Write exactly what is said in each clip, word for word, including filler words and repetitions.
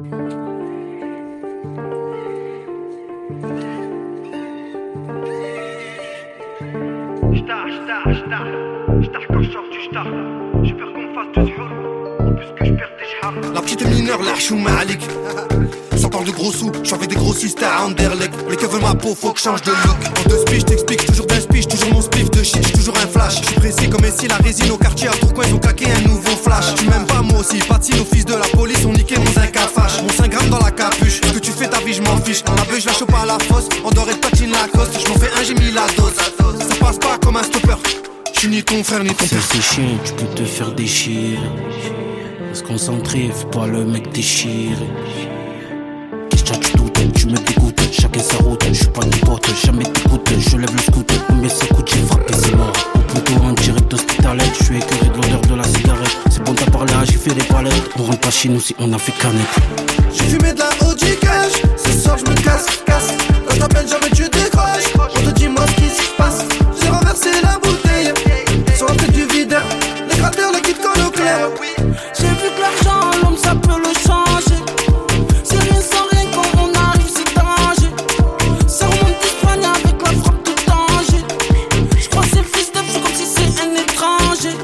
J'tard, j'tard, j'tard, j'tard quand j'sors du j'tard. J'ai peur qu'on fasse tout zhour, en plus que j'perds des j'har. La petite mineure, la chouma alik. Ça parle de gros sous, j'en fais des grossistes à Anderlecht. Les keufs veulent ma peau, faut que change de look. En deux spies, j't'explique, toujours d'un speech, toujours mon spliff de shit, toujours un flash. J'suis précis comme Messi, la résine au quartier à Tourcoing, ils ont claqué un nouveau flash. Tu m'aimes pas, moi aussi, pas de signe, au fils de la police, on niquait mon zinc à fâche. Mon cinq grammes dans la capuche, ce que tu fais ta vie, j'm'en fiche. La beuh, j'la chope à la fosse, en dehors et de patine Lacoste. J'm'en fais un, j'ai mis la dose. Ça passe pas comme un stopper. J'suis ni ton frère, ni ton père. C'est chiant, tu peux te faire déchirer. Reste concentré, fais pas le mec déchiré. Qu'est-ce que tu doutes, tu me dégoûtes. Chacun sa route, j'suis pas des potes, jamais t'écoute. Je lève le scooter, combien ça coûte, j'ai frappé, c'est mort. Au poteau en direct hospitalier, j'suis écœuré de l'odeur de la cigarette. C'est bon t'as parlé, j'ai fait des palettes. On rentre pas chez nous si on a fait canette. J'ai fumé de la O G cash, ce soir j'me casse, casse. Quand j't'appelle jamais tu décroches, on te dit moi ce qui se passe. J'ai renversé la bouteille, sur la tête du videur. Les cratères, le kit colle au clair. J'ai vu que l'argent, l'homme ça peut le changer. C'est rien sans rien quand on arrive, c'est danger. Ça remonte d'Espagne avec la frappe de danger. J'crois que c'est le fils d'Ève, comme si c'est un étranger.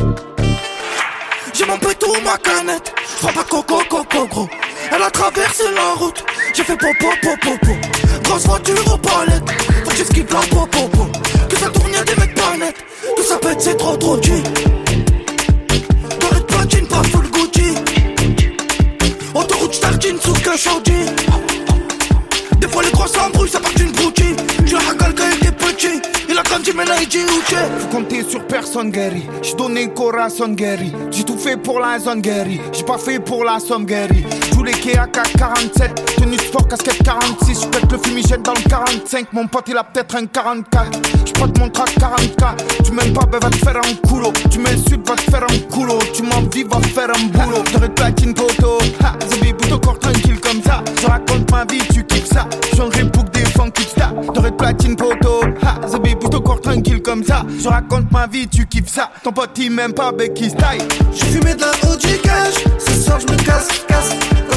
J'ai mon pétou, ma canette. J'prends pas coco, coco, gros. Elle a traversé la route. J'ai fait popo, popo, popo. Grosse voiture aux palettes. Faut que j'esquive la popo, popo. Que ça tourne, y'a des mecs pas nets. Tout ça pète, c'est trop, trop G. Doré de platine, pas full Gucci. Autoroute, j'tartine sous que chaudi. Des fois les croissants brouillent, ça part d'une broutille. J'ai un hagal quand il est petit. Il a grandi, mais là il dit où t'es. Faut compter sur personne, Gary. J'ai donné corazon, Gary. J'ai tout fait pour la zone, Gary. J'ai pas fait pour la somme, Gary. Tous les K A K quarante-sept. Tenue sport, casquette quarante-six. J'pète le fumigène dans le quarante-cinq. Mon pote il a peut-être un quarante-quatre. J'pote mon track quarante-quatre. Tu m'aimes pas, ben va te faire un coulo. Tu m'insultes, va te faire un coulo. Tu m'envies, va te faire un boulot. J'aurais de platine poteau. Ha, Zabi, bouton corps tranquille comme ça. Je raconte ma vie, tu kiffes ça. J'aurais bouc des funky stars. J'aurais de platine poteau. Ha, Zabi, bouton corps tranquille comme ça. Je raconte ma vie, tu kiffes ça. Ton pote il m'aime pas, Becky style. J'ai fumé de la O G cash, ce soir j'me casse, casse.